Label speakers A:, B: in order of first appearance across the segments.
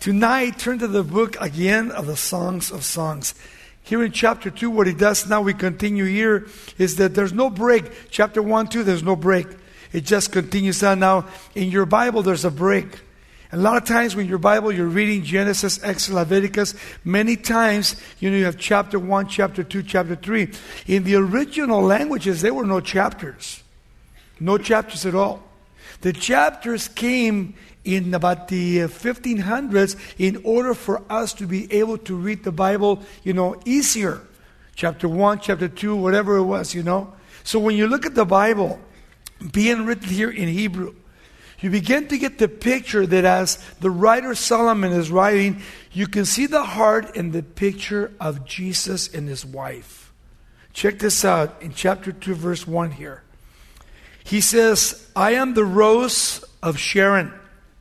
A: Tonight, turn to the book again of the Songs of Songs. Here in chapter 2, what he does now, we continue here, is that there's no break. Chapter 1, 2, there's no break. It just continues on. Now, in your Bible, there's a break. And a lot of times when your Bible, you're reading Genesis, Exodus, Leviticus, many times, you have chapter 1, chapter 2, chapter 3. In the original languages, there were no chapters. No chapters at all. The chapters came in about the 1500s in order for us to be able to read the Bible, easier. Chapter 1, chapter 2, whatever it was, So when you look at the Bible being written here in Hebrew, you begin to get the picture that as the writer Solomon is writing, you can see the heart and the picture of Jesus and his wife. Check this out in chapter 2, verse 1 here. He says, I am the rose of Sharon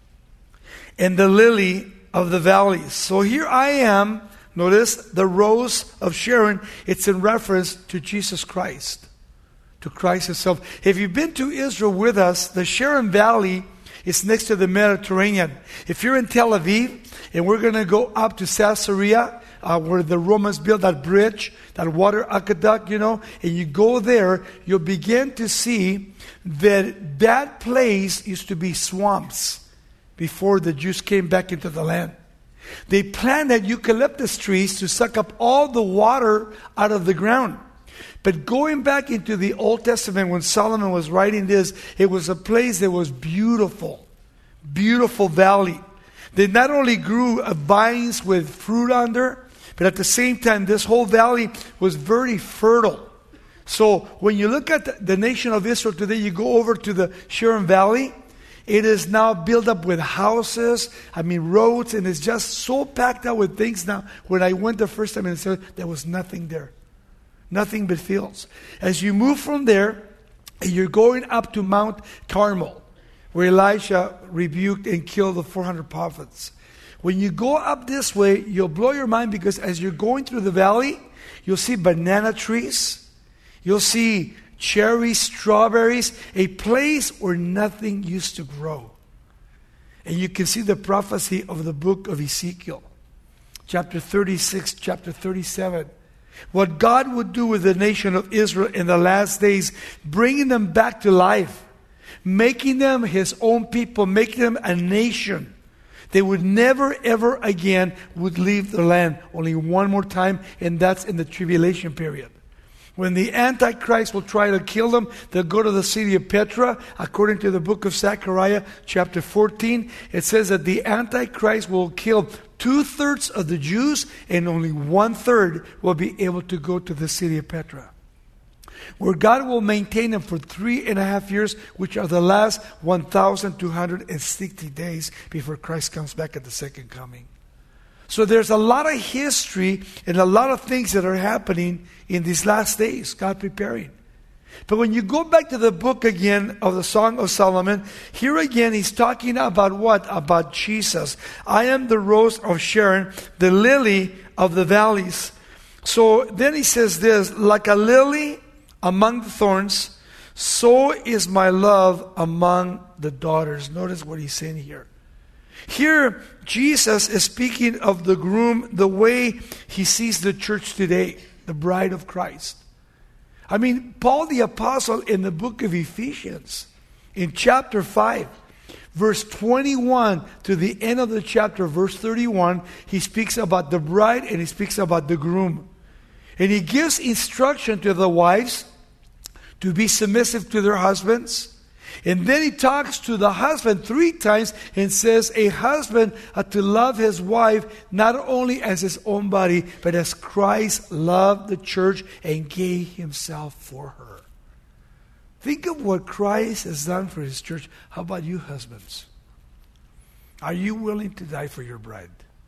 A: and the lily of the valleys. So here I am, notice, the rose of Sharon. It's in reference to Jesus Christ, to Christ himself. If you've been to Israel with us, the Sharon Valley is next to the Mediterranean. If you're in Tel Aviv, and we're going to go up to Caesarea, where the Romans built that bridge, that water aqueduct, and you go there, you'll begin to see that that place used to be swamps before the Jews came back into the land. They planted eucalyptus trees to suck up all the water out of the ground. But going back into the Old Testament, when Solomon was writing this, it was a place that was beautiful. Beautiful valley. They not only grew vines with fruit under, but at the same time, this whole valley was very fertile. So when you look at the nation of Israel today, you go over to the Sharon Valley. It is now built up with houses, roads, and it's just so packed out with things now. When I went the first time, there was nothing there. Nothing but fields. As you move from there, you're going up to Mount Carmel, where Elijah rebuked and killed the 400 prophets. When you go up this way, you'll blow your mind, because as you're going through the valley, you'll see banana trees. You'll see cherries, strawberries, a place where nothing used to grow. And you can see the prophecy of the book of Ezekiel, chapter 36, chapter 37. What God would do with the nation of Israel in the last days, bringing them back to life, making them his own people, making them a nation. They would never ever again would leave the land. Only one more time, and that's in the tribulation period. When the Antichrist will try to kill them, they'll go to the city of Petra. According to the book of Zechariah, chapter 14, it says that the Antichrist will kill 2/3 of the Jews, and only 1/3 will be able to go to the city of Petra, where God will maintain them for 3.5 years, which are the last 1,260 days before Christ comes back at the second coming. So there's a lot of history and a lot of things that are happening in these last days, God preparing. But when you go back to the book again of the Song of Solomon, here again he's talking about what? About Jesus. I am the rose of Sharon, the lily of the valleys. So then he says this, like a lily among the thorns, so is my love among the daughters. Notice what he's saying here. Here, Jesus is speaking of the groom, the way he sees the church today, the bride of Christ. Paul the Apostle in the book of Ephesians, in chapter 5, verse 21 to the end of the chapter, verse 31, he speaks about the bride and he speaks about the groom. And he gives instruction to the wives to be submissive to their husbands. And then he talks to the husband 3 times and says a husband to love his wife not only as his own body, but as Christ loved the church and gave himself for her. Think of what Christ has done for his church. How about you, husbands? Are you willing to die for your bride?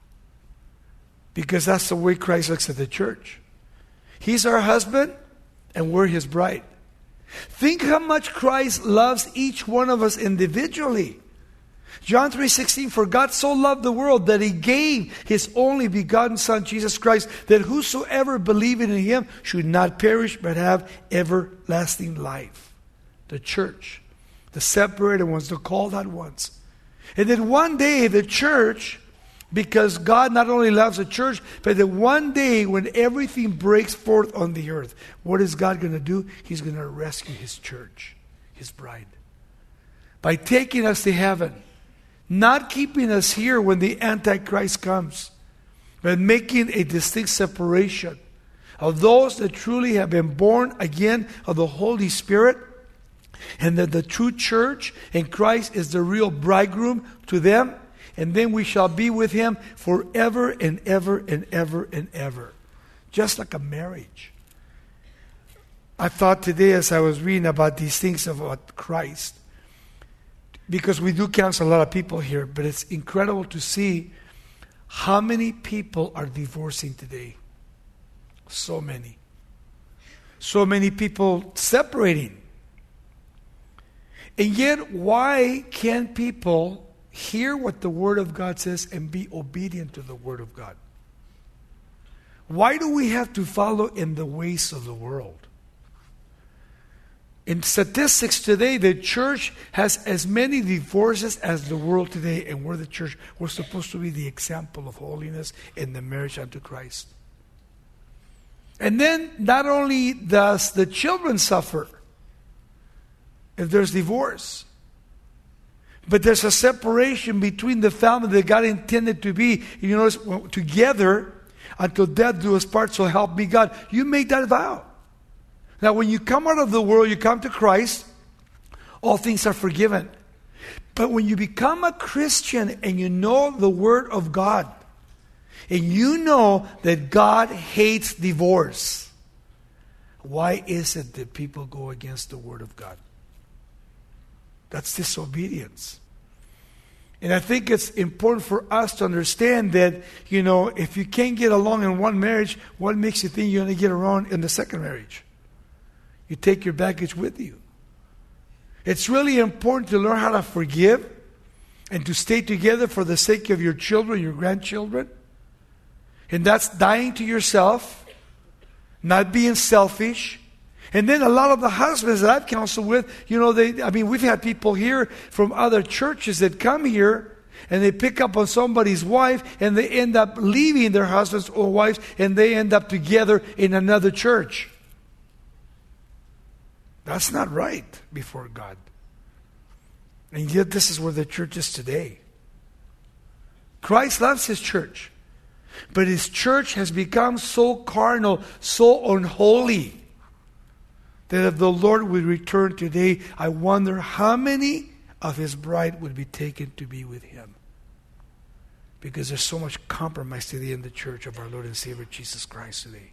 A: Because that's the way Christ looks at the church. He's our husband and we're his bride. Think how much Christ loves each one of us individually. John 3:16, for God so loved the world that he gave his only begotten Son, Jesus Christ, that whosoever believeth in him should not perish but have everlasting life. The church, the separated ones, the called out ones. And then one day the church Because God not only loves the church, but that one day when everything breaks forth on the earth, what is God going to do? He's going to rescue His church, His bride. By taking us to heaven. Not keeping us here when the Antichrist comes. But making a distinct separation of those that truly have been born again of the Holy Spirit. And that the true church in Christ is the real bridegroom to them. And then we shall be with Him forever and ever and ever and ever. Just like a marriage. I thought today as I was reading about these things about Christ. Because we do counsel a lot of people here. But it's incredible to see how many people are divorcing today. So many. So many people separating. And yet, why can't people hear what the Word of God says and be obedient to the Word of God? Why do we have to follow in the ways of the world? In statistics today, the church has as many divorces as the world today. And we're the church. We're supposed to be the example of holiness in the marriage unto Christ. And then, not only does the children suffer if there's divorce, but there's a separation between the family that God intended to be, you know, together until death do us part, so help me God. You make that vow. Now, when you come out of the world, you come to Christ, all things are forgiven. But when you become a Christian and you know the Word of God, and you know that God hates divorce, why is it that people go against the Word of God? That's disobedience. And I think it's important for us to understand that, you know, if you can't get along in one marriage, what makes you think you're going to get along in the second marriage? You take your baggage with you. It's really important to learn how to forgive and to stay together for the sake of your children, your grandchildren. And that's dying to yourself, not being selfish. And then a lot of the husbands that I've counseled with, you know, we've had people here from other churches that come here and they pick up on somebody's wife and they end up leaving their husbands or wives and they end up together in another church. That's not right before God. And yet this is where the church is today. Christ loves His church. But His church has become so carnal, so unholy, that if the Lord would return today, I wonder how many of His bride would be taken to be with Him. Because there's so much compromise today in the church of our Lord and Savior Jesus Christ today.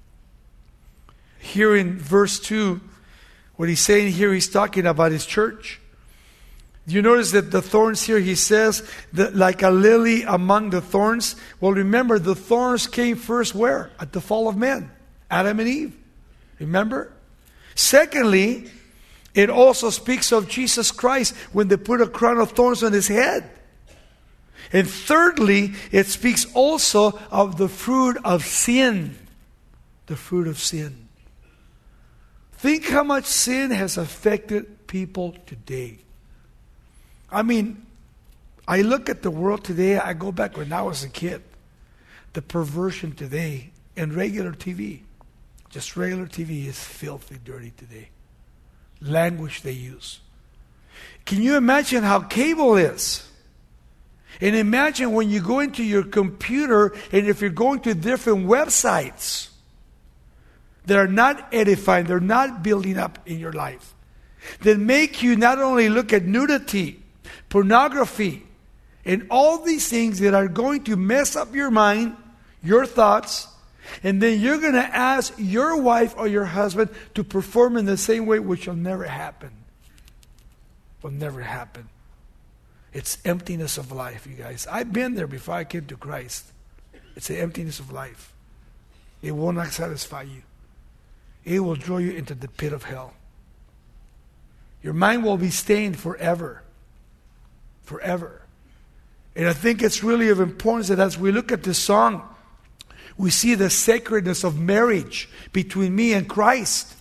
A: Here in verse 2, what he's saying here, he's talking about His church. Do you notice that the thorns here, he says, that like a lily among the thorns? Well, remember, the thorns came first where? At the fall of man. Adam and Eve. Remember? Secondly, it also speaks of Jesus Christ when they put a crown of thorns on His head. And thirdly, it speaks also of the fruit of sin. The fruit of sin. Think how much sin has affected people today. I mean, I look at the world today, I go back when I was a kid. The perversion today in regular TV, just regular TV, is filthy dirty today. Language they use. Can you imagine how cable is? And imagine when you go into your computer and if you're going to different websites that are not edifying, they're not building up in your life, that make you not only look at nudity, pornography, and all these things that are going to mess up your mind, your thoughts, and then you're going to ask your wife or your husband to perform in the same way, which will never happen. Will never happen. It's emptiness of life, you guys. I've been there before I came to Christ. It's the emptiness of life. It will not satisfy you. It will draw you into the pit of hell. Your mind will be stained forever. Forever. And I think it's really of importance that as we look at this song, we see the sacredness of marriage between me and Christ.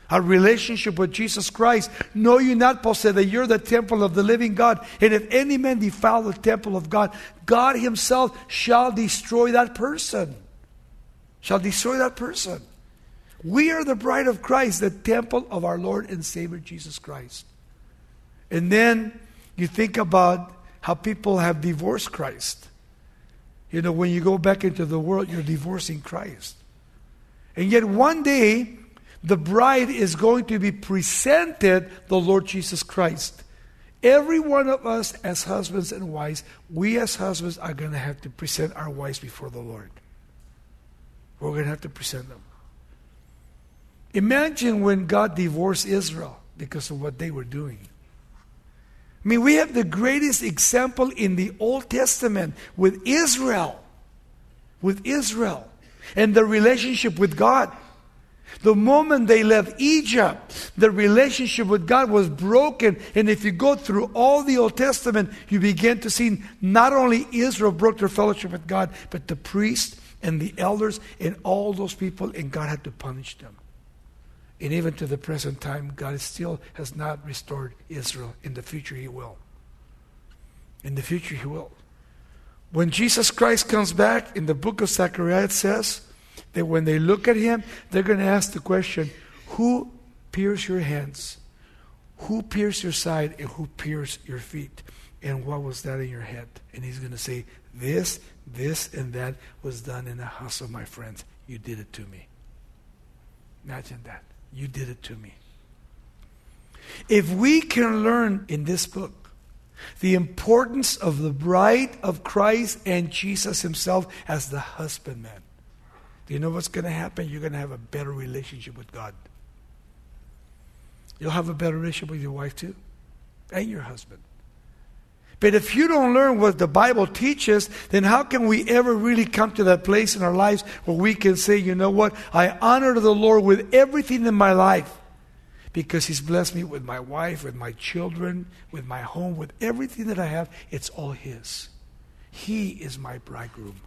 A: Our relationship with Jesus Christ. Know you not, Paul said, that you're the temple of the living God. And if any man defile the temple of God, God himself shall destroy that person. Shall destroy that person. We are the bride of Christ, the temple of our Lord and Savior Jesus Christ. And then you think about how people have divorced Christ. You know, when you go back into the world, you're divorcing Christ. And yet one day, the bride is going to be presented the Lord Jesus Christ. Every one of us as husbands and wives, we as husbands are going to have to present our wives before the Lord. We're going to have to present them. Imagine when God divorced Israel because of what they were doing. I mean, we have the greatest example in the Old Testament with Israel. With Israel. And the relationship with God. The moment they left Egypt, the relationship with God was broken. And if you go through all the Old Testament, you begin to see not only Israel broke their fellowship with God, but the priests and the elders and all those people, and God had to punish them. And even to the present time, God still has not restored Israel. In the future, He will. In the future, He will. When Jesus Christ comes back, in the book of Zechariah, it says that when they look at Him, they're going to ask the question, who pierced your hands? Who pierced your side? And who pierced your feet? And what was that in your head? And He's going to say, this, and that was done in the house of my friends. You did it to me. Imagine that. You did it to me. If we can learn in this book the importance of the bride of Christ and Jesus Himself as the husbandman, do you know what's going to happen? You're going to have a better relationship with God. You'll have a better relationship with your wife too, and your husband. But if you don't learn what the Bible teaches, then how can we ever really come to that place in our lives where we can say, you know what, I honor the Lord with everything in my life because He's blessed me with my wife, with my children, with my home, with everything that I have. It's all His. He is my bridegroom.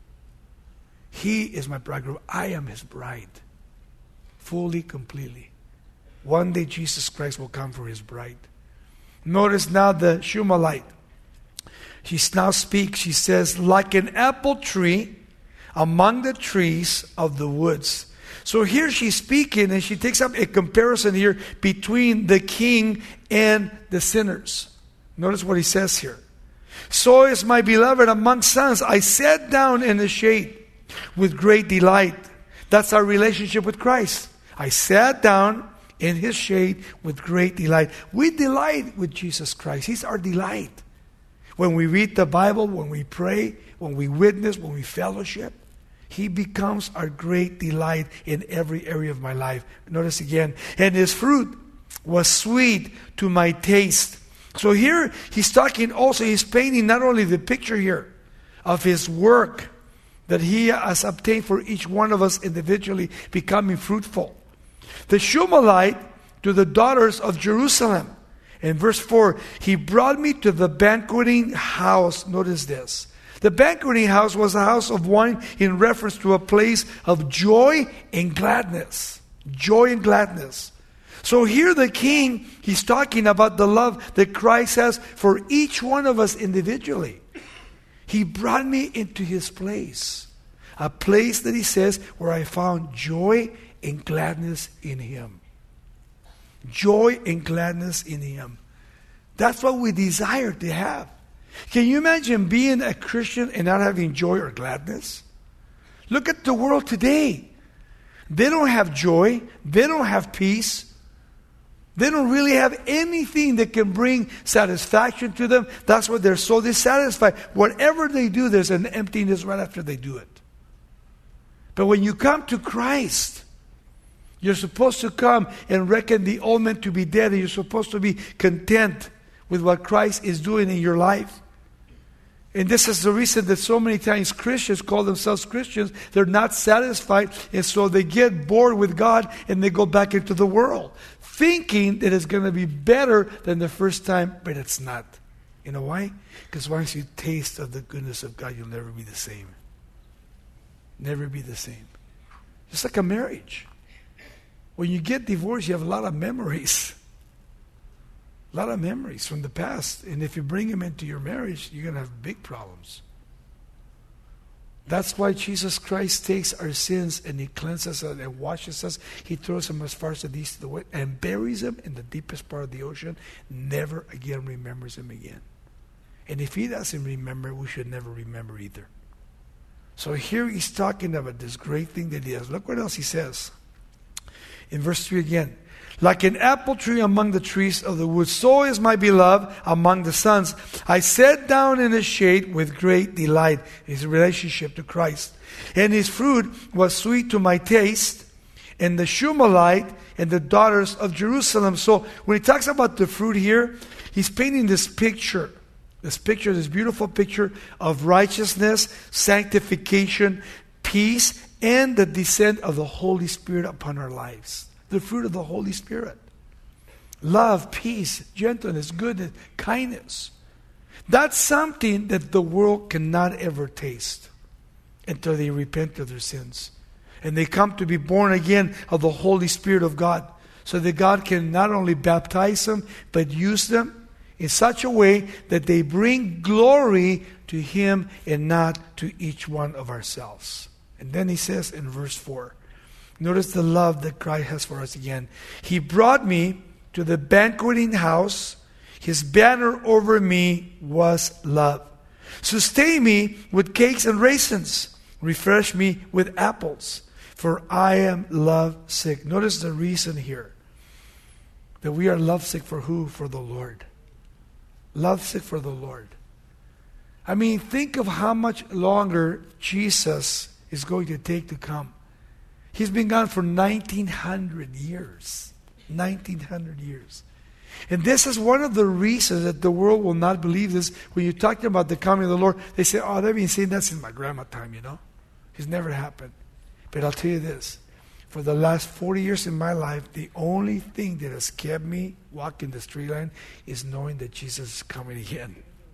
A: He is my bridegroom. I am His bride. Fully, completely. One day Jesus Christ will come for His bride. Notice now the Shulamite. She now speaks, she says, like an apple tree among the trees of the woods. So here she's speaking and she takes up a comparison here between the king and the sinners. Notice what he says here. So is my beloved among sons. I sat down in the shade with great delight. That's our relationship with Christ. I sat down in His shade with great delight. We delight with Jesus Christ. He's our delight. When we read the Bible, when we pray, when we witness, when we fellowship, He becomes our great delight in every area of my life. Notice again, and His fruit was sweet to my taste. So here he's talking also, he's painting not only the picture here of His work that He has obtained for each one of us individually, becoming fruitful. The Shulamite to the daughters of Jerusalem. In verse 4, He brought me to the banqueting house. Notice this. The banqueting house was a house of wine in reference to a place of joy and gladness. Joy and gladness. So here the king, he's talking about the love that Christ has for each one of us individually. He brought me into His place. A place that He says where I found joy and gladness in Him. Joy and gladness in Him. That's what we desire to have. Can you imagine being a Christian and not having joy or gladness? Look at the world today. They don't have joy. They don't have peace. They don't really have anything that can bring satisfaction to them. That's why they're so dissatisfied. Whatever they do, there's an emptiness right after they do it. But when you come to Christ, you're supposed to come and reckon the old man to be dead, and you're supposed to be content with what Christ is doing in your life. And this is the reason that so many times Christians call themselves Christians. They're not satisfied, and so they get bored with God and they go back into the world, thinking that it's going to be better than the first time, but it's not. You know why? Because once you taste of the goodness of God, you'll never be the same. Never be the same. Just like a marriage. When you get divorced, you have a lot of memories. A lot of memories from the past. And if you bring them into your marriage, you're going to have big problems. That's why Jesus Christ takes our sins and He cleanses us and washes us. He throws them as far as the east to the west and buries them in the deepest part of the ocean. Never again remembers them again. And if He doesn't remember, we should never remember either. So here He's talking about this great thing that He does. Look what else He says. In verse 3 again. Like an apple tree among the trees of the woods, so is my beloved among the sons. I sat down in His shade with great delight. His relationship to Christ. And His fruit was sweet to my taste. And the Shumalite and the daughters of Jerusalem. So when He talks about the fruit here, He's painting this picture. This beautiful picture of righteousness, sanctification, peace, and the descent of the Holy Spirit upon our lives. The fruit of the Holy Spirit. Love, peace, gentleness, goodness, kindness. That's something that the world cannot ever taste until they repent of their sins. And they come to be born again of the Holy Spirit of God. So that God can not only baptize them, but use them in such a way that they bring glory to Him and not to each one of ourselves. And then He says in verse 4, notice the love that Christ has for us again. He brought me to the banqueting house. His banner over me was love. Sustain me with cakes and raisins. Refresh me with apples. For I am lovesick. Notice the reason here. That we are lovesick for who? For the Lord. Lovesick for the Lord. I mean, think of how much longer Jesus is going to take to come. He's been gone for 1900 years. 1900 years. And this is one of the reasons that the world will not believe this. When you're talking about the coming of the Lord, they say, oh, they've been saying that since my grandma time, It's never happened. But I'll tell you this. For the last 40 years in my life, the only thing that has kept me walking the straight line is knowing that Jesus is coming again.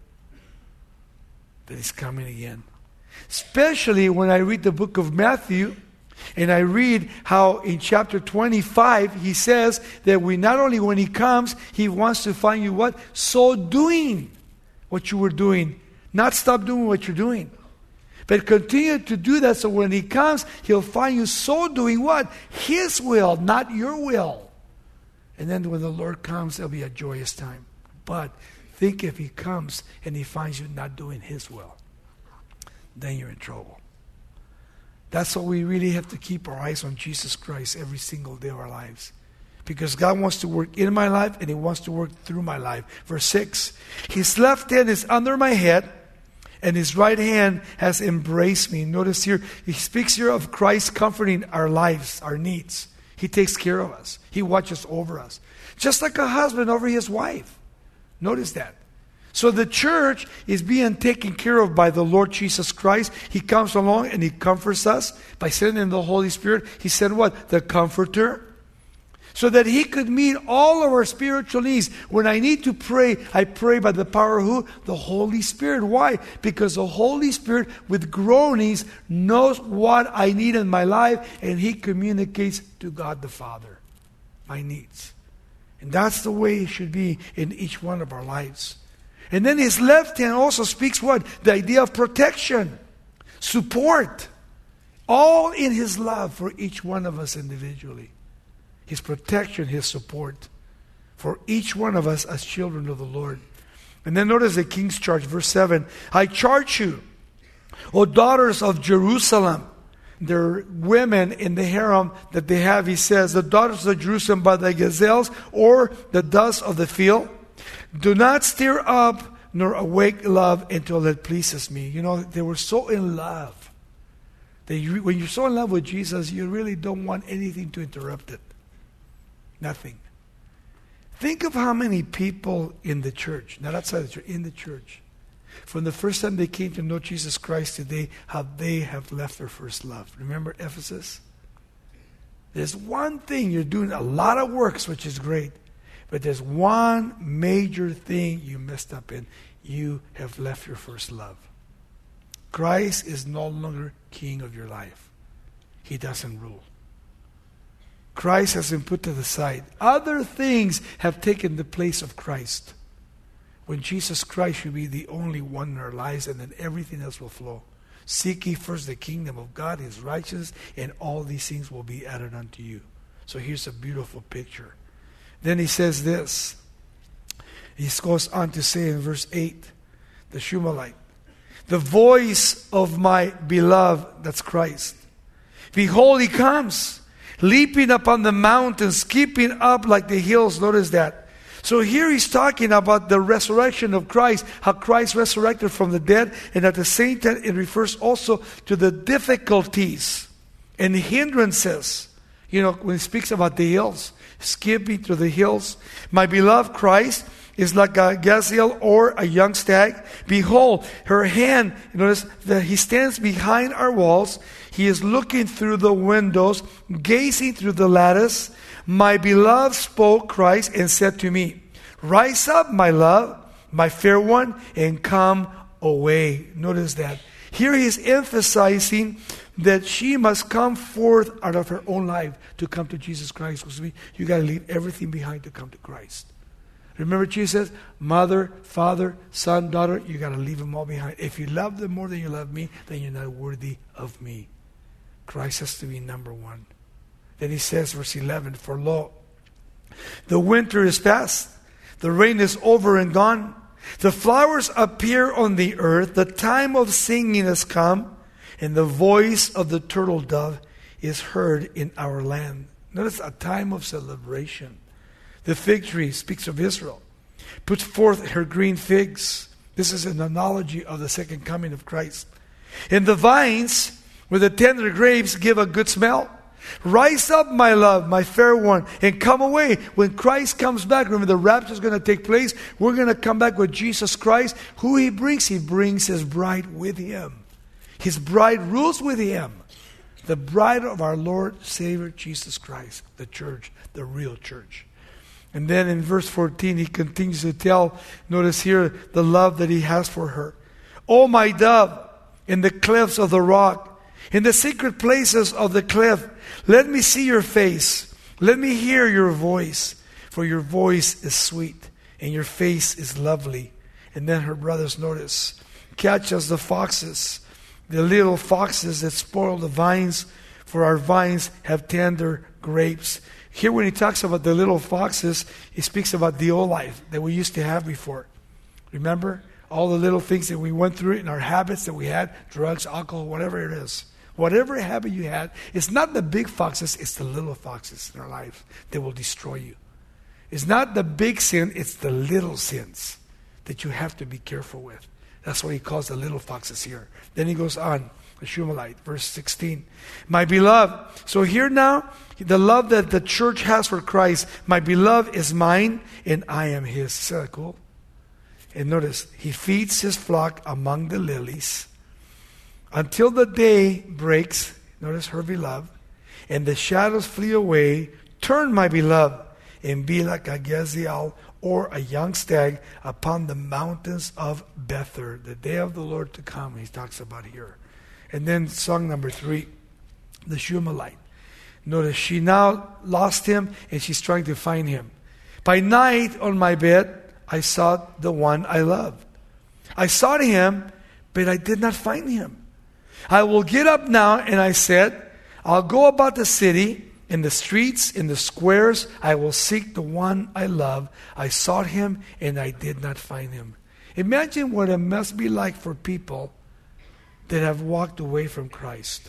A: That He's coming again. Especially when I read the book of Matthew, and I read how in chapter 25, He says that we not only when He comes, He wants to find you what? So doing what you were doing. Not stop doing what you're doing. But continue to do that so when He comes, He'll find you so doing what? His will, not your will. And then when the Lord comes, it'll be a joyous time. But think if He comes and He finds you not doing His will, then you're in trouble. That's why we really have to keep our eyes on Jesus Christ every single day of our lives. Because God wants to work in my life and He wants to work through my life. Verse 6, His left hand is under my head and His right hand has embraced me. Notice here, He speaks here of Christ comforting our lives, our needs. He takes care of us. He watches over us. Just like a husband over his wife. Notice that. So the church is being taken care of by the Lord Jesus Christ. He comes along and He comforts us by sending the Holy Spirit. He sent what? The Comforter. So that He could meet all of our spiritual needs. When I need to pray, I pray by the power of who? The Holy Spirit. Why? Because the Holy Spirit with groanings knows what I need in my life and He communicates to God the Father my needs. And that's the way it should be in each one of our lives. And then His left hand also speaks what? The idea of protection, support, all in His love for each one of us individually. His protection, His support for each one of us as children of the Lord. And then notice the king's charge, verse 7. I charge you, O daughters of Jerusalem. There are women in the harem that they have, he says, the daughters of Jerusalem by the gazelles or the dust of the field. Do not stir up nor awake love until it pleases me. They were so in love. When you're so in love with Jesus, you really don't want anything to interrupt it. Nothing. Think of how many people in the church, not outside the church, in the church, from the first time they came to know Jesus Christ today, how they have left their first love. Remember Ephesus? There's one thing, you're doing a lot of works, which is great. But there's one major thing you messed up in. You have left your first love. Christ is no longer king of your life. He doesn't rule. Christ has been put to the side. Other things have taken the place of Christ. When Jesus Christ should be the only one in our lives, and then everything else will flow. Seek ye first the kingdom of God, His righteousness, and all these things will be added unto you. So here's a beautiful picture. Then he says this. He goes on to say in verse 8, the Shumalite, the voice of my beloved, that's Christ. Behold, He comes, leaping upon the mountains, skipping up like the hills. Notice that. So here he's talking about the resurrection of Christ, how Christ resurrected from the dead, and at the same time it refers also to the difficulties and hindrances. You know, when he speaks about the hills, skipping through the hills. My beloved Christ is like a gazelle or a young stag. Behold, her hand, notice that He stands behind our walls. He is looking through the windows, gazing through the lattice. My beloved spoke, Christ, and said to me, rise up, my love, my fair one, and come away. Notice that. Here he is emphasizing that she must come forth out of her own life to come to Jesus Christ. Because you got to leave everything behind to come to Christ. Remember Jesus says, mother, father, son, daughter, you got to leave them all behind. If you love them more than you love me, then you're not worthy of me. Christ has to be number one. Then he says, verse 11, for lo, the winter is past, the rain is over and gone, the flowers appear on the earth, the time of singing has come, and the voice of the turtle dove is heard in our land. Notice a time of celebration. The fig tree speaks of Israel, puts forth her green figs. This is an analogy of the second coming of Christ. And the vines with the tender grapes give a good smell. Rise up, my love, my fair one, and come away. When Christ comes back, remember the rapture is going to take place. We're going to come back with Jesus Christ. Who He brings? He brings His bride with Him. His bride rules with Him. The bride of our Lord, Savior, Jesus Christ. The church, the real church. And then in verse 14, he continues to tell, notice here, the love that he has for her. O my dove, in the clefts of the rock, in the secret places of the cliff, let me see your face. Let me hear your voice. For your voice is sweet, and your face is lovely. And then her brothers notice, catch us the foxes, the little foxes that spoil the vines, for our vines have tender grapes. Here when he talks about the little foxes, he speaks about the old life that we used to have before. Remember? All the little things that we went through in our habits that we had, drugs, alcohol, whatever it is. Whatever habit you had, it's not the big foxes, it's the little foxes in our life that will destroy you. It's not the big sin, it's the little sins that you have to be careful with. That's what he calls the little foxes here. Then he goes on, the Shumalite, verse 16. My beloved, so here now, the love that the church has for Christ, my beloved is mine and I am His. Isn't that cool? And notice, He feeds His flock among the lilies until the day breaks. Notice, her beloved, and the shadows flee away. Turn, my beloved, and be like a gazelle or a young stag upon the mountains of Bether. The day of the Lord to come, he talks about here. And then song number 3, the Shumalite. Notice, she now lost him and she's trying to find him. By night on my bed, I sought the one I loved. I sought him, but I did not find him. I will get up now, and I said, I'll go about the city, in the streets, in the squares. I will seek the one I love. I sought him, and I did not find him. Imagine what it must be like for people that have walked away from Christ.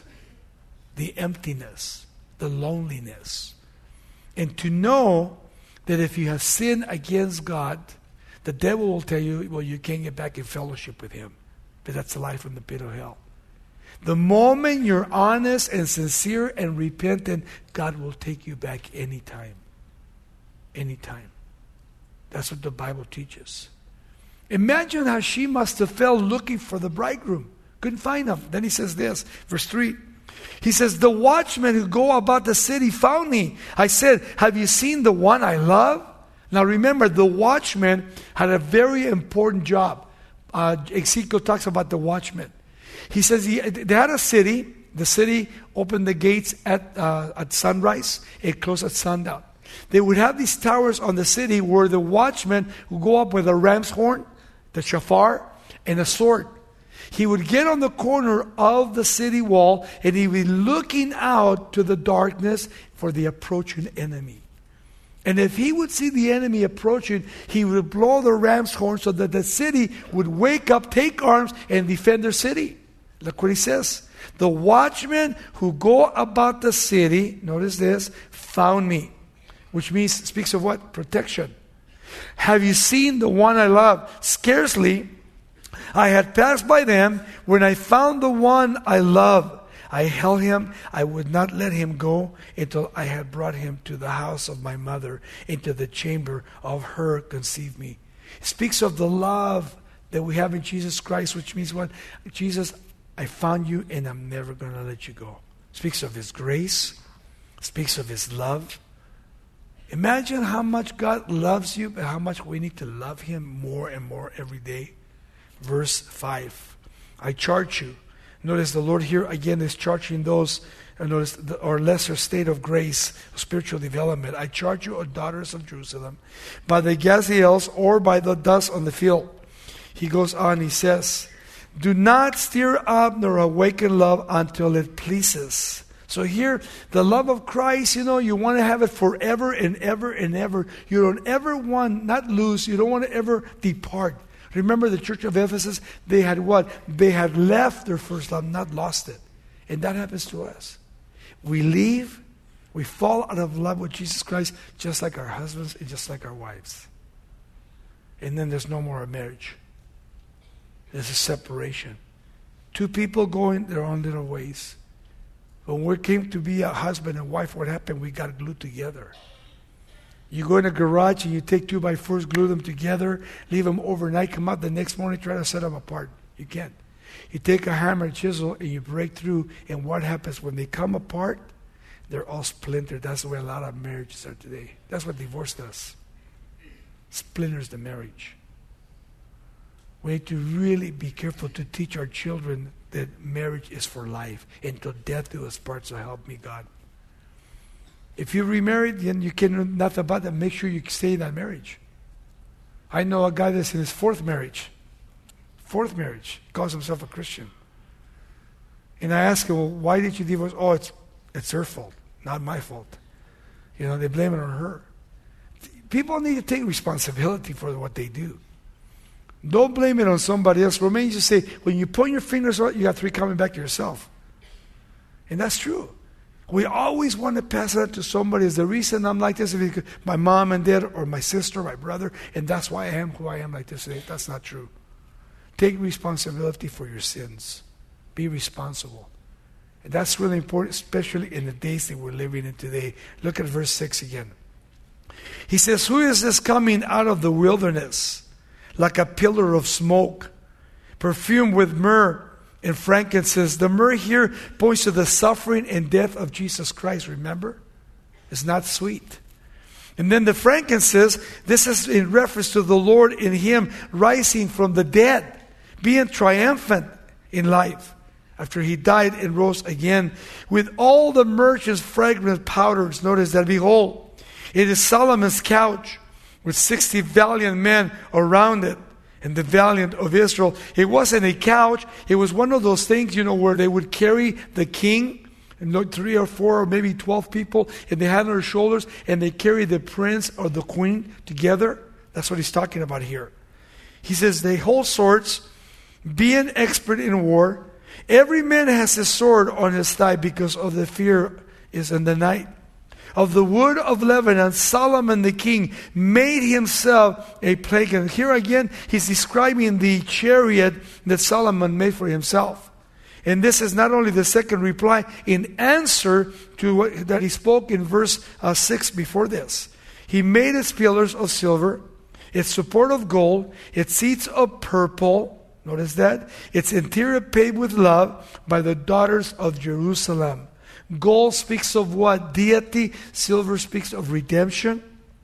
A: The emptiness, the loneliness. And to know that if you have sinned against God, the devil will tell you, well, you can't get back in fellowship with Him. But that's the life from the pit of hell. The moment you're honest and sincere and repentant, God will take you back anytime. Anytime. That's what the Bible teaches. Imagine how she must have felt looking for the bridegroom. Couldn't find him. Then he says this, verse 3. He says, the watchmen who go about the city found me. I said, have you seen the one I love? Now remember, the watchman had a very important job. Ezekiel talks about the watchman. He says they had a city, the city opened the gates at sunrise. It closed at sundown. They would have these towers on the city where the watchman would go up with a ram's horn, the shofar, and a sword. He would get on the corner of the city wall and he would be looking out to the darkness for the approaching enemy. And if he would see the enemy approaching, he would blow the ram's horn so that the city would wake up, take arms, and defend their city. Look what he says. The watchmen who go about the city, notice this, found me. Which means, speaks of what? Protection. Have you seen the one I love? Scarcely I had passed by them when I found the one I love. I held him. I would not let him go until I had brought him to the house of my mother, into the chamber of her conceived me. It speaks of the love that we have in Jesus Christ, which means what? Jesus, I found you and I'm never going to let you go. It speaks of His grace. It speaks of His love. Imagine how much God loves you, but how much we need to love Him more and more every day. Verse 5. I charge you. Notice the Lord here again is charging those, notice our lesser state of grace, spiritual development. I charge you, O daughters of Jerusalem, by the gazelles or by the dust on the field. He goes on, he says, do not stir up nor awaken love until it pleases. So here, the love of Christ, you want to have it forever and ever and ever. You don't ever want, not lose, you don't want to ever depart. Remember the church of Ephesus, they had what? They had left their first love, not lost it. And that happens to us. We leave, we fall out of love with Jesus Christ, just like our husbands and just like our wives. And then there's no more a marriage. There's a separation. Two people going their own little ways. When we came to be a husband and wife, what happened? We got glued together. You go in a garage and you take 2x4s, glue them together, leave them overnight, come out the next morning, try to set them apart. You can't. You take a hammer and chisel and you break through, and what happens? When they come apart, they're all splintered. That's the way a lot of marriages are today. That's what divorce does. Splinters the marriage. We need to really be careful to teach our children that marriage is for life. Until death do us part, so help me God. If you're remarried, then you can know nothing about that. Make sure you stay in that marriage. I know a guy that's in his fourth marriage. Fourth marriage. He calls himself a Christian. And I ask him, well, why did you divorce? Oh, it's her fault, not my fault. They blame it on her. People need to take responsibility for what they do. Don't blame it on somebody else. Romans used to say, when you point your fingers out, you got 3 coming back to yourself. And that's true. We always want to pass that to somebody. Is the reason I'm like this is because my mom and dad or my sister, my brother, and that's why I am who I am like this today. That's not true. Take responsibility for your sins. Be responsible. And that's really important, especially in the days that we're living in today. Look at verse 6 again. He says, who is this coming out of the wilderness like a pillar of smoke, perfumed with myrrh and frankincense? The myrrh here points to the suffering and death of Jesus Christ, remember? It's not sweet. And then the frankincense, this is in reference to the Lord in Him rising from the dead, being triumphant in life after He died and rose again. With all the myrrh's fragrant powders, notice that, behold, it is Solomon's couch with 60 valiant men around it. And the valiant of Israel, it wasn't a couch. It was one of those things, where they would carry the king, and 3 or 4 or maybe 12 people, and they had on their shoulders, and they carry the prince or the queen together. That's what he's talking about here. He says they hold swords, being expert in war. Every man has his sword on his thigh because of the fear is in the night. Of the wood of Lebanon, Solomon the king made himself a playground. Here again, he's describing the chariot that Solomon made for himself. And this is not only the second reply in answer to what that he spoke in verse 6 before this. He made its pillars of silver, its support of gold, its seats of purple. Notice that. Its interior paved with love by the daughters of Jerusalem. Gold speaks of what? Deity. Silver speaks of redemption.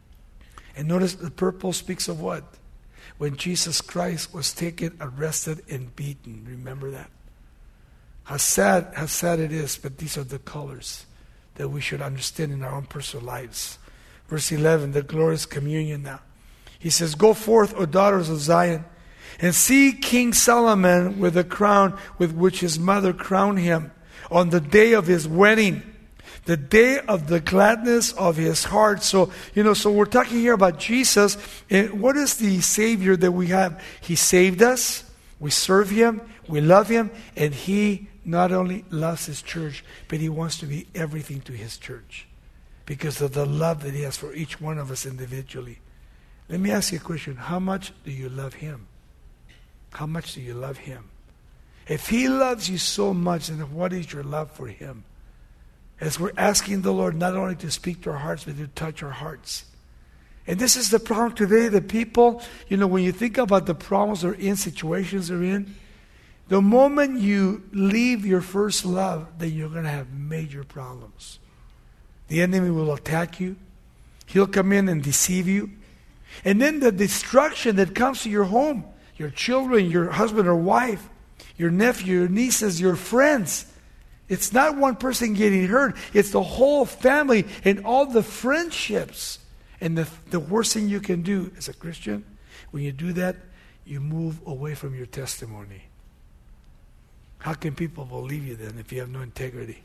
A: And notice the purple speaks of what? When Jesus Christ was taken, arrested, and beaten. Remember that. How sad it is, but these are the colors that we should understand in our own personal lives. Verse 11, the glorious communion now. He says, "Go forth, O daughters of Zion, and see King Solomon with the crown with which his mother crowned him on the day of his wedding, the day of the gladness of his heart." So we're talking here about Jesus. And what is the Savior that we have? He saved us. We serve Him. We love Him. And He not only loves His church, but He wants to be everything to His church because of the love that He has for each one of us individually. Let me ask you a question. How much do you love Him? How much do you love Him? If He loves you so much, then what is your love for Him? As we're asking the Lord not only to speak to our hearts, but to touch our hearts. And this is the problem today. The people, when you think about the problems they're in, situations they're in, the moment you leave your first love, then you're going to have major problems. The enemy will attack you. He'll come in and deceive you. And then the destruction that comes to your home, your children, your husband or wife, your nephew, your nieces, your friends. It's not one person getting hurt. It's the whole family and all the friendships. And the worst thing you can do as a Christian, when you do that, you move away from your testimony. How can people believe you then if you have no integrity?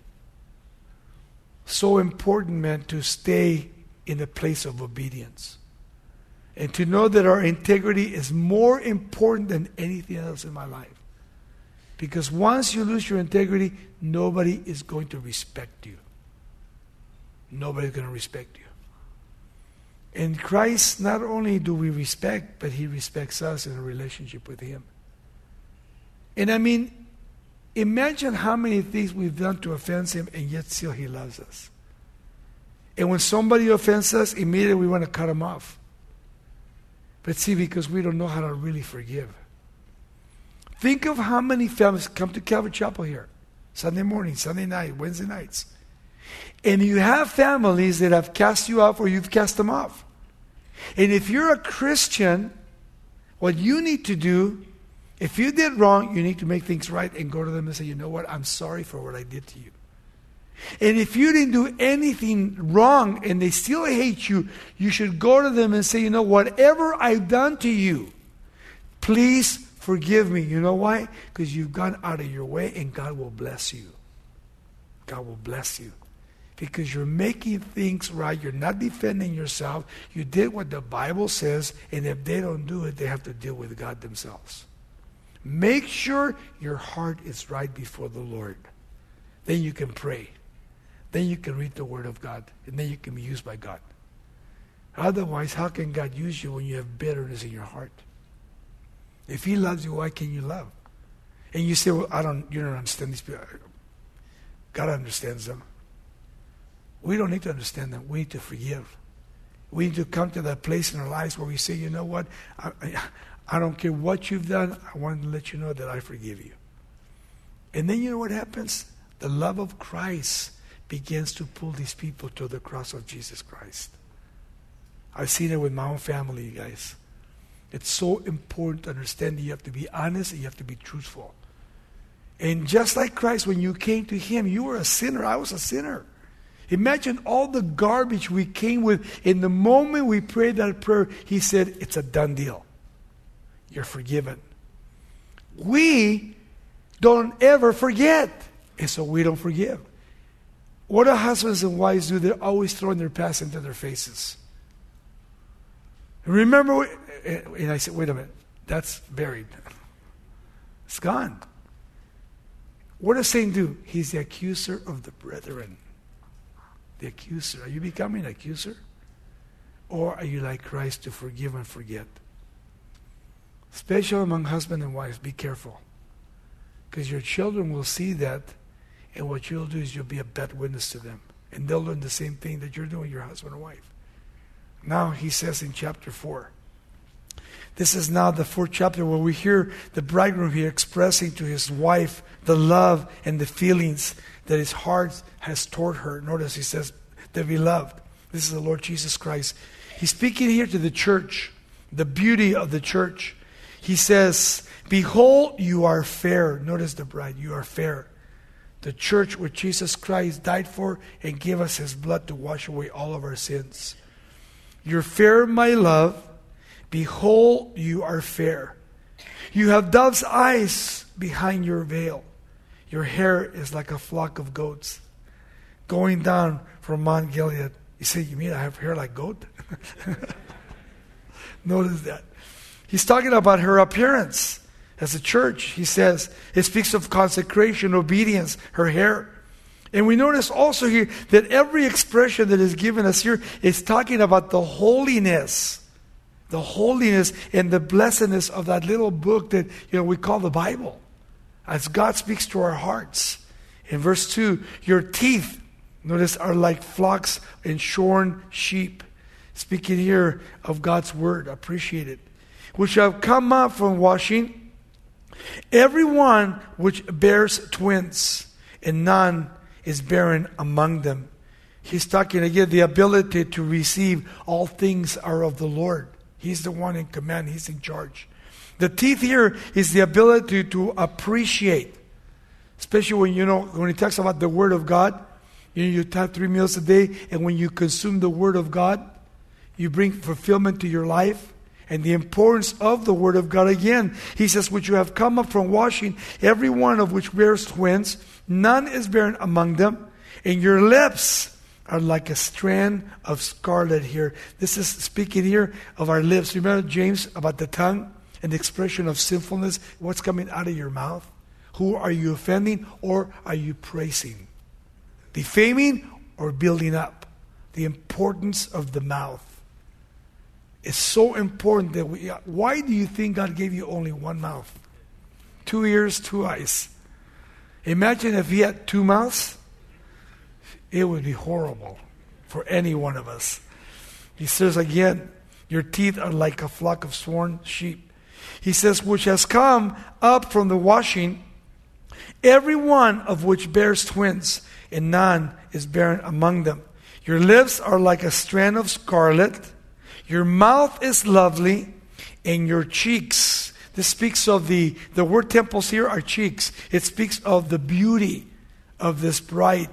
A: So important, man, to stay in a place of obedience. And to know that our integrity is more important than anything else in my life. Because once you lose your integrity, nobody is going to respect you. Nobody's going to respect you. In Christ, not only do we respect, but He respects us in a relationship with Him. And imagine how many things we've done to offend Him, and yet still He loves us. And when somebody offends us, immediately we want to cut them off. But see, because we don't know how to really forgive. Think of how many families come to Calvary Chapel here. Sunday morning, Sunday night, Wednesday nights. And you have families that have cast you off or you've cast them off. And if you're a Christian, what you need to do, if you did wrong, you need to make things right and go to them and say, "You know what? I'm sorry for what I did to you." And if you didn't do anything wrong and they still hate you, you should go to them and say, "You know, whatever I've done to you, please forgive me." You know why? Because you've gone out of your way and God will bless you. God will bless you. Because you're making things right. You're not defending yourself. You did what the Bible says, and if they don't do it, they have to deal with God themselves. Make sure your heart is right before the Lord. Then you can pray. Then you can read the Word of God. And then you can be used by God. Otherwise, how can God use you when you have bitterness in your heart? If He loves you, why can you love? And you say, "Well, you don't understand these people." God understands them. We don't need to understand them. We need to forgive. We need to come to that place in our lives where we say, "You know what? I don't care what you've done. I want to let you know that I forgive you." And then you know what happens? The love of Christ begins to pull these people to the cross of Jesus Christ. I've seen it with my own family, you guys. It's so important to understand that you have to be honest and you have to be truthful. And just like Christ, when you came to Him, you were a sinner. I was a sinner. Imagine all the garbage we came with. In the moment we prayed that prayer, He said, "It's a done deal. You're forgiven." We don't ever forget. And so we don't forgive. What do husbands and wives do? They're always throwing their past into their faces. Remember, and I said, "Wait a minute, that's buried. It's gone." What does Satan do? He's the accuser of the brethren. The accuser. Are you becoming an accuser? Or are you like Christ to forgive and forget? Especially among husband and wives, be careful. Because your children will see that, and what you'll do is you'll be a bad witness to them. And they'll learn the same thing that you're doing, your husband or wife. Now he says in chapter 4. This is now the 4th chapter where we hear the bridegroom here expressing to his wife the love and the feelings that his heart has toward her. Notice he says, "The beloved." This is the Lord Jesus Christ. He's speaking here to the church, the beauty of the church. He says, "Behold, you are fair." Notice the bride, you are fair. the church which Jesus Christ died for and gave us his blood to wash away all of our sins. You're fair, my love. Behold, you are fair. You have dove's eyes behind your veil. Your hair is like a flock of goats going down from Mount Gilead. You say, you mean I have hair like goat? Notice that. He's talking about her appearance as a church. He says, it speaks of consecration, obedience, her hair. And we notice also here that every expression that is given us here is talking about the holiness and the blessedness of that little book that we call the Bible, as God speaks to our hearts. In verse 2, your teeth, notice, are like flocks and shorn sheep. Speaking here of God's word, appreciate it. Which have come up from washing, every one which bears twins, and none is barren among them. He's talking again, the ability to receive all things are of the Lord. He's the one in command. He's in charge. The teeth here is the ability to appreciate. Especially when he talks about the Word of God. You have 3 meals a day, and when you consume the Word of God, you bring fulfillment to your life. And the importance of the Word of God again. He says, which you have come up from washing, every one of which bears twins, none is barren among them. And your lips are like a strand of scarlet here. This is speaking here of our lips. Remember James about the tongue and the expression of sinfulness? What's coming out of your mouth? Who are you offending or are you praising? Defaming or building up? The importance of the mouth. It's so important that why do you think God gave you only one mouth? 2 ears, 2 eyes. Imagine if he had 2 mouths. It would be horrible for any one of us. He says again, your teeth are like a flock of shorn sheep. He says, which has come up from the washing, every one of which bears twins, and none is barren among them. Your lips are like a strand of scarlet. Your mouth is lovely, and your cheeks. This speaks of the word temples here are cheeks. It speaks of the beauty of this bride.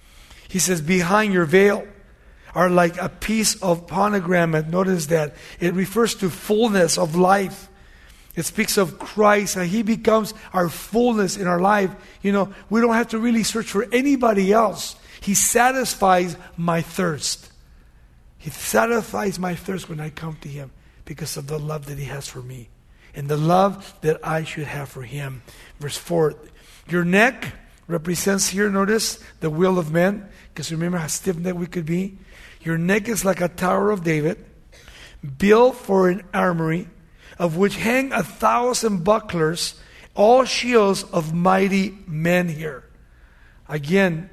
A: He says, behind your veil are like a piece of pomegranate. Notice that. It refers to fullness of life. It speaks of Christ, and he becomes our fullness in our life. We don't have to really search for anybody else. He satisfies my thirst. He satisfies my thirst when I come to him because of the love that he has for me and the love that I should have for him. Verse 4, your neck represents here, notice, the will of men, because remember how stiff-necked we could be. Your neck is like a tower of David, built for an armory, of which hang 1,000 bucklers, all shields of mighty men here. Again,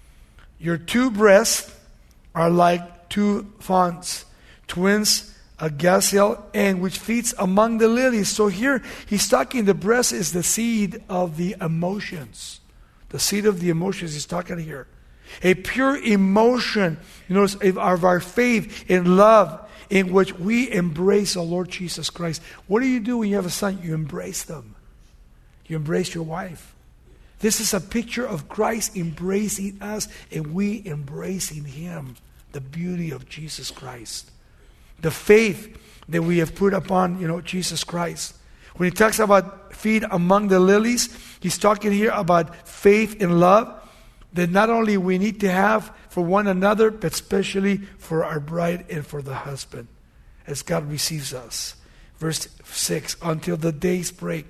A: your 2 breasts are like 2 fawns, twins, a gazelle, and which feeds among the lilies. So here he's talking, the breast is the seed of the emotions. The seed of the emotions he's talking here. A pure emotion, of our faith and love in which we embrace the Lord Jesus Christ. What do you do when you have a son? You embrace them. You embrace your wife. This is a picture of Christ embracing us and we embracing him. The beauty of Jesus Christ. The faith that we have put upon, Jesus Christ. When he talks about feed among the lilies, he's talking here about faith and love that not only we need to have for one another, but especially for our bride and for the husband, as God receives us. Verse 6, until the days break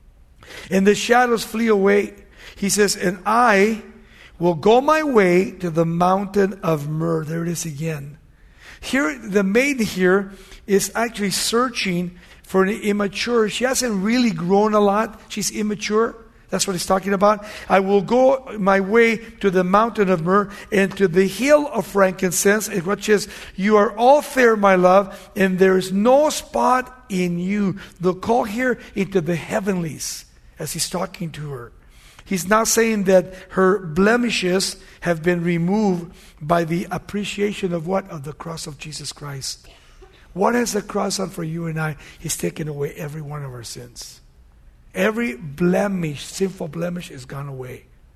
A: and the shadows flee away. He says, and I will go my way to the mountain of myrrh. There it is again. Here, the maiden here is actually searching for an immature. She hasn't really grown a lot. She's immature. That's what he's talking about. I will go my way to the mountain of myrrh and to the hill of frankincense, which is, you are all fair, my love, and there is no spot in you. The call here into the heavenlies as he's talking to her. He's now saying that her blemishes have been removed by the appreciation of what? Of the cross of Jesus Christ. What has the cross done for you and I? He's taken away every one of our sins. Every blemish, sinful blemish is gone away.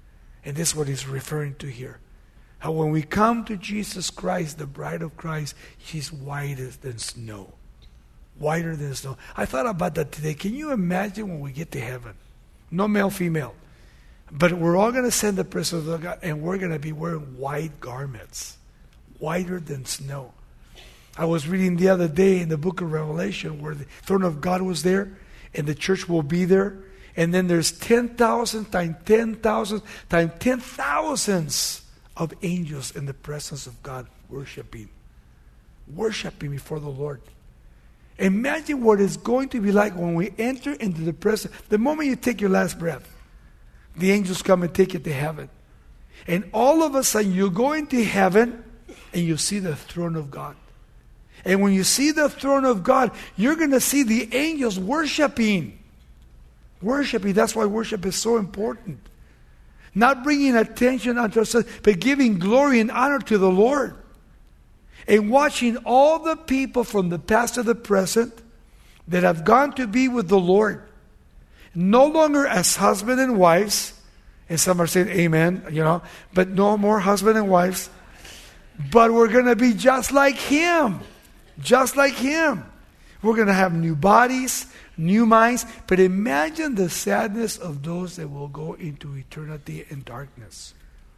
A: And this is what he's referring to here. How when we come to Jesus Christ, the bride of Christ, she's whiter than snow. Whiter than snow. I thought about that today. Can you imagine when we get to heaven? No male, female. But we're all going to send the presence of God, and we're going to be wearing white garments. Whiter than snow. I was reading the other day in the book of Revelation where the throne of God was there, and the church will be there. And then there's 10,000 times 10,000 times 10,000s of angels in the presence of God worshiping. Worshiping before the Lord. Imagine what it's going to be like when we enter into the presence. The moment you take your last breath, the angels come and take you to heaven. And all of a sudden you go into heaven and you see the throne of God. And when you see the throne of God, you're going to see the angels worshiping. Worshiping. That's why worship is so important. Not bringing attention unto ourselves, but giving glory and honor to the Lord. And watching all the people from the past to the present that have gone to be with the Lord. No longer as husband and wives. And some are saying amen, but no more husband and wives. But we're going to be just like Him. Just like Him. We're going to have new bodies, new minds. But imagine the sadness of those that will go into eternity in darkness.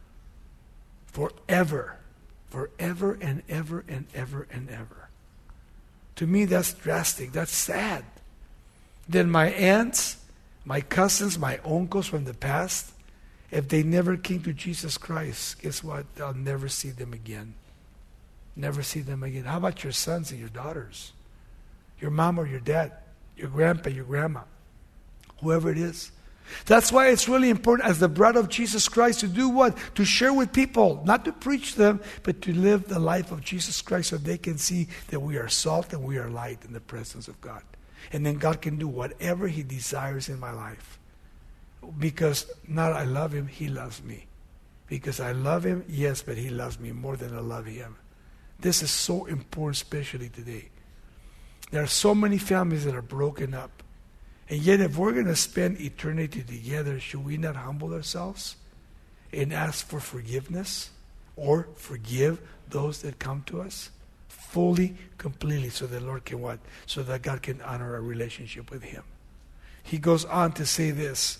A: Forever. Forever and ever and ever and ever. To me, that's drastic. That's sad. Then my aunts, my cousins, my uncles from the past, if they never came to Jesus Christ, guess what? I'll never see them again. Never see them again. How about your sons and your daughters? Your mom or your dad? Your grandpa, your grandma? Whoever it is. That's why it's really important as the bride of Jesus Christ to do what? To share with people. Not to preach them, but to live the life of Jesus Christ so they can see that we are salt and we are light in the presence of God. And then God can do whatever He desires in my life. Because not I love Him, He loves me. Because I love Him, yes, but He loves me more than I love Him. This is so important, especially today. There are so many families that are broken up. And yet if we're going to spend eternity together, should we not humble ourselves and ask for forgiveness or forgive those that come to us fully, completely, so the Lord can what? So that God can honor our relationship with Him. He goes on to say this.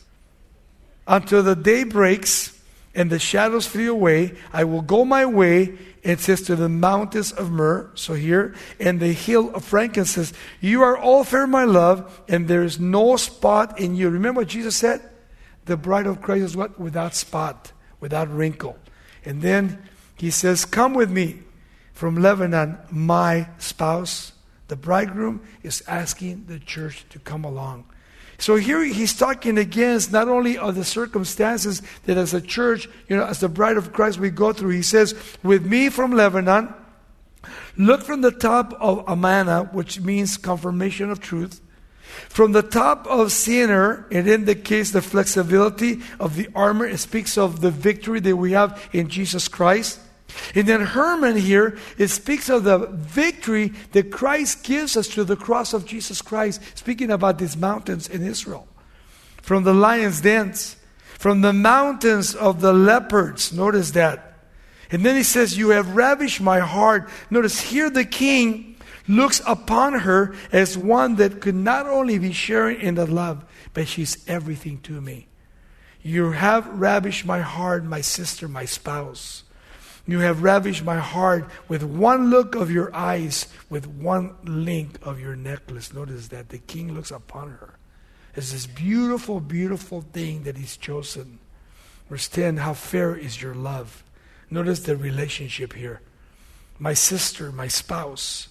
A: Until the day breaks and the shadows flee away, I will go my way. It says to the mountains of myrrh, so here, and the hill of frankincense. You are all fair, my love, and there is no spot in you. Remember what Jesus said? The bride of Christ is what? Without spot, without wrinkle. And then He says, come with me from Lebanon, my spouse. The bridegroom is asking the church to come along. So here He's talking against not only of the circumstances that as a church, as the bride of Christ we go through. He says, with me from Lebanon, look from the top of Amana, which means confirmation of truth. From the top of Sinner, it indicates the flexibility of the armor. It speaks of the victory that we have in Jesus Christ. And then Hermon here, it speaks of the victory that Christ gives us through the cross of Jesus Christ, speaking about these mountains in Israel. From the lion's dens, from the mountains of the leopards, notice that. And then he says, you have ravished my heart. Notice here the king looks upon her as one that could not only be sharing in the love, but she's everything to me. You have ravished my heart, my sister, my spouse. You have ravished my heart with one look of your eyes, with one link of your necklace. Notice that the king looks upon her as this beautiful, beautiful thing that He's chosen. Verse 10, how fair is your love. Notice the relationship here. My sister, my spouse.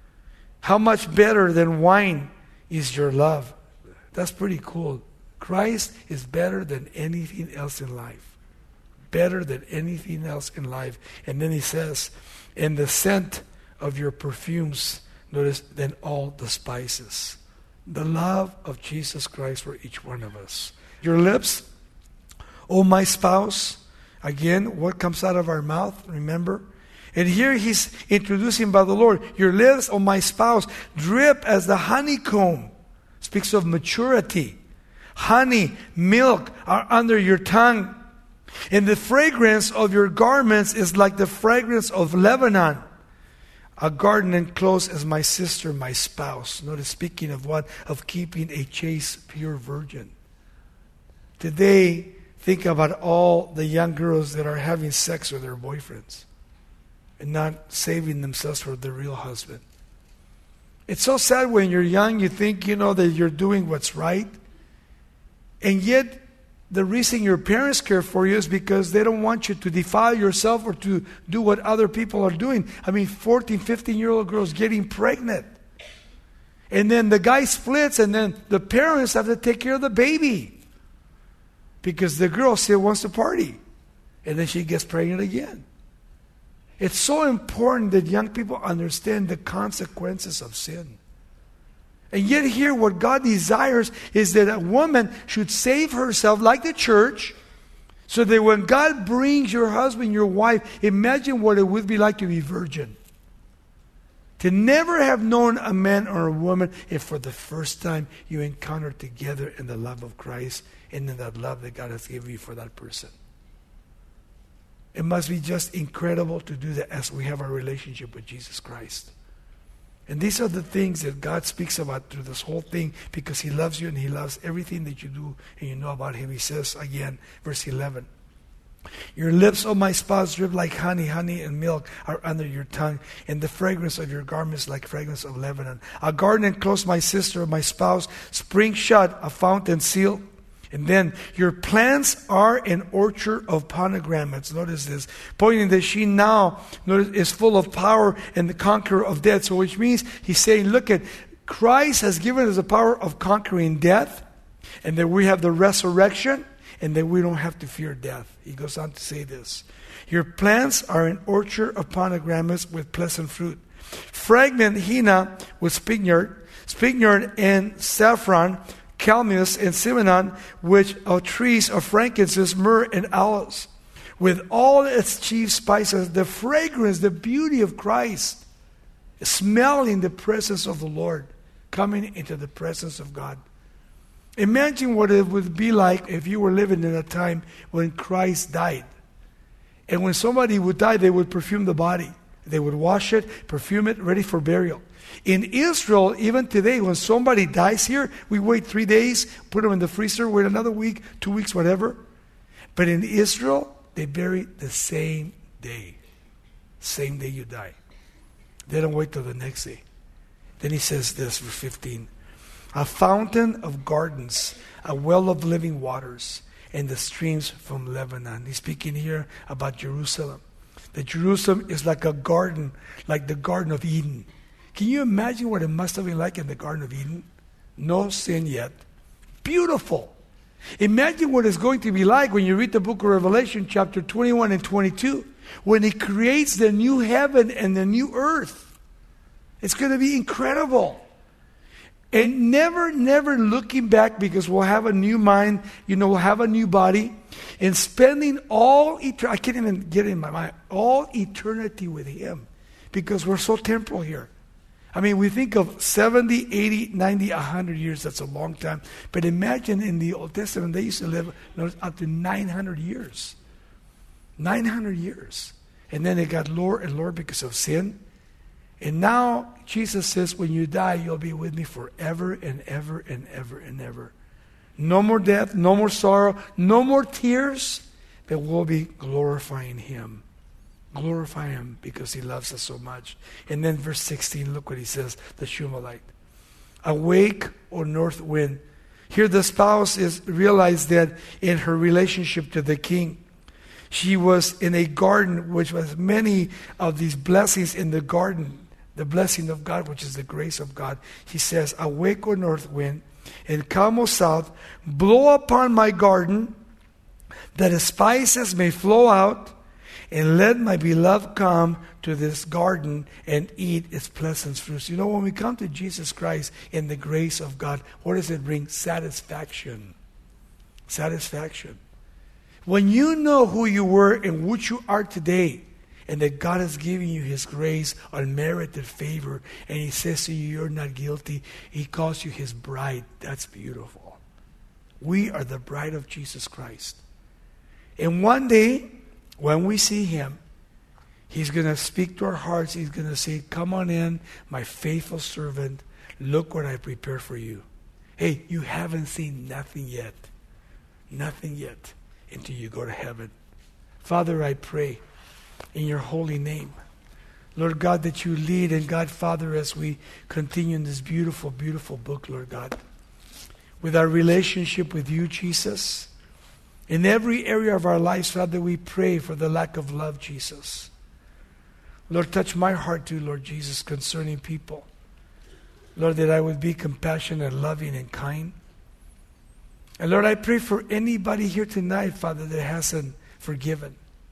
A: How much better than wine is your love. That's pretty cool. Christ is better than anything else in life. Better than anything else in life. And then he says, and the scent of your perfumes, notice, than all the spices. The love of Jesus Christ for each one of us. Your lips, oh my spouse. Again, what comes out of our mouth, remember? And here he's introducing by the Lord. Your lips, oh my spouse, drip as the honeycomb. Speaks of maturity. Honey, milk are under your tongue. And the fragrance of your garments is like the fragrance of Lebanon. A garden enclosed as my sister, my spouse. Notice, speaking of what? Of keeping a chaste, pure virgin. Today, think about all the young girls that are having sex with their boyfriends and not saving themselves for the real husband. It's so sad when you're young, you think, that you're doing what's right. And yet, the reason your parents care for you is because they don't want you to defile yourself or to do what other people are doing. 14, 15-year-old girls getting pregnant. And then the guy splits, and then the parents have to take care of the baby. Because the girl still wants to party. And then she gets pregnant again. It's so important that young people understand the consequences of sin. And yet here what God desires is that a woman should save herself like the church, so that when God brings your husband, your wife, imagine what it would be like to be virgin. To never have known a man or a woman if for the first time you encounter together in the love of Christ and in that love that God has given you for that person. It must be just incredible to do that as we have a relationship with Jesus Christ. And these are the things that God speaks about through this whole thing, because He loves you and He loves everything that you do and you know about Him. He says again, verse 11, your lips, O my spouse, drip like honey. Honey and milk are under your tongue, and the fragrance of your garments like fragrance of Lebanon. A garden enclosed, my sister, my spouse, spring shut, a fountain sealed. And then, your plants are an orchard of pomegranates. Notice this. Pointing that she now is full of power and the conqueror of death. So which means he's saying, look at, Christ has given us the power of conquering death. And that we have the resurrection. And that we don't have to fear death. He goes on to say this. Your plants are an orchard of pomegranates with pleasant fruit. Fragrant henna with spikenard and saffron, calamus and cinnamon, which are trees of frankincense, myrrh, and aloes, with all its chief spices, the fragrance, the beauty of Christ, smelling the presence of the Lord, coming into the presence of God. Imagine what it would be like if you were living in a time when Christ died. And when somebody would die, they would perfume the body. They would wash it, perfume it, ready for burial. In Israel, even today, when somebody dies here, we wait 3 days, put them in the freezer, wait another week, 2 weeks, whatever. But in Israel, they bury the same day. Same day you die. They don't wait till the next day. Then he says this, verse 15. A fountain of gardens, a well of living waters, and the streams from Lebanon. He's speaking here about Jerusalem. That Jerusalem is like a garden, like the Garden of Eden. Can you imagine what it must have been like in the Garden of Eden? No sin yet. Beautiful. Imagine what it's going to be like when you read the book of Revelation, chapter 21 and 22, when He creates the new heaven and the new earth. It's going to be incredible. And never looking back, because we'll have a new mind, we'll have a new body, and spending all eternity, I can't even get it in my mind, all eternity with Him, because we're so temporal here. We think of 70, 80, 90, 100 years, that's a long time. But imagine in the Old Testament, they used to live up to 900 years. 900 years. And then it got lower and lower because of sin. And now Jesus says, when you die, you'll be with me forever and ever and ever and ever. No more death, no more sorrow, no more tears, but we'll be glorifying Him. Glorify Him because He loves us so much. And then verse 16, look what he says, the Shumalite. Awake, O north wind. Here the spouse is realized that in her relationship to the king, she was in a garden which was many of these blessings in the garden. The blessing of God, which is the grace of God. He says, awake, O north wind, and come, O south, blow upon my garden, that the spices may flow out, and let my beloved come to this garden and eat its pleasant fruits. When we come to Jesus Christ in the grace of God, what does it bring? Satisfaction. Satisfaction. When you know who you were and what you are today, and that God has given you His grace, unmerited favor, and He says to you, you're not guilty. He calls you His bride. That's beautiful. We are the bride of Jesus Christ. And one day, when we see Him, He's going to speak to our hearts. He's going to say, come on in, my faithful servant. Look what I prepared for you. Hey, you haven't seen nothing yet. Nothing yet until you go to heaven. Father, I pray in your holy name, Lord God, that you lead. And God, Father, as we continue in this beautiful, beautiful book, Lord God, with our relationship with you, Jesus, in every area of our lives, Father, we pray for the lack of love, Jesus. Lord, touch my heart too, Lord Jesus, concerning people. Lord, that I would be compassionate, loving, and kind. And Lord, I pray for anybody here tonight, Father, that hasn't forgiven.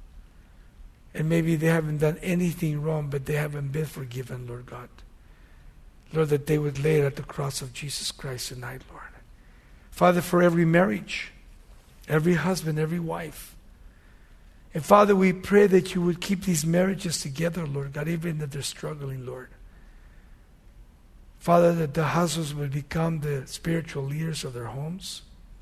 A: And maybe they haven't done anything wrong, but they haven't been forgiven, Lord God. Lord, that they would lay it at the cross of Jesus Christ tonight, Lord. Father, for every marriage, every husband, every wife. And Father, we pray that you would keep these marriages together, Lord God, even if they're struggling, Lord. Father, that the husbands would become the spiritual leaders of their homes.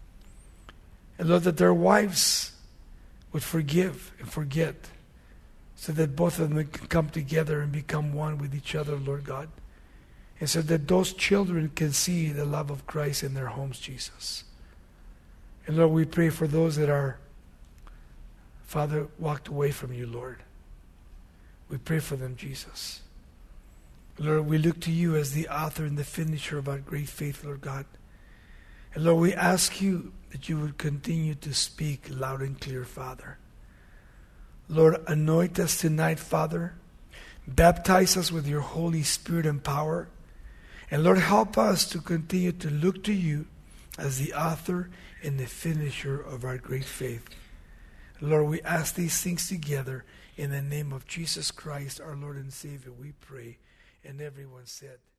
A: And Lord, that their wives would forgive and forget, so that both of them can come together and become one with each other, Lord God. And so that those children can see the love of Christ in their homes, Jesus. And Lord, we pray for those that are, Father, walked away from you, Lord. We pray for them, Jesus. Lord, we look to you as the author and the finisher of our great faith, Lord God. And Lord, we ask you that you would continue to speak loud and clear, Father. Lord, anoint us tonight, Father. Baptize us with your Holy Spirit and power. And Lord, help us to continue to look to you as the author and the finisher of our great faith. Lord, we ask these things together in the name of Jesus Christ, our Lord and Savior, we pray. And everyone said,